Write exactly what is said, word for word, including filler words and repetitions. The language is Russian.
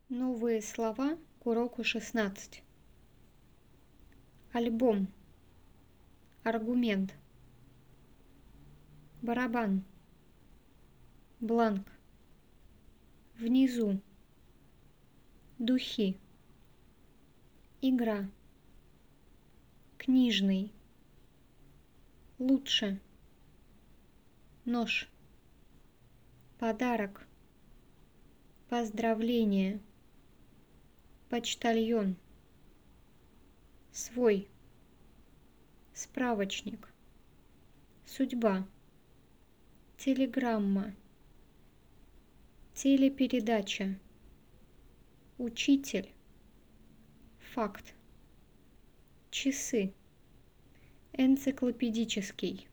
Новые слова к уроку шестнадцать. Альбом. Аргумент. Барабан. Бланк. Внизу. Духи. Игра. Книжный. Лучше. Нож. Подарок. Поздравление. Почтальон. Свой. Справочник. Судьба. Телеграмма. Телепередача. Учитель. Факт. Часы. Энциклопедический.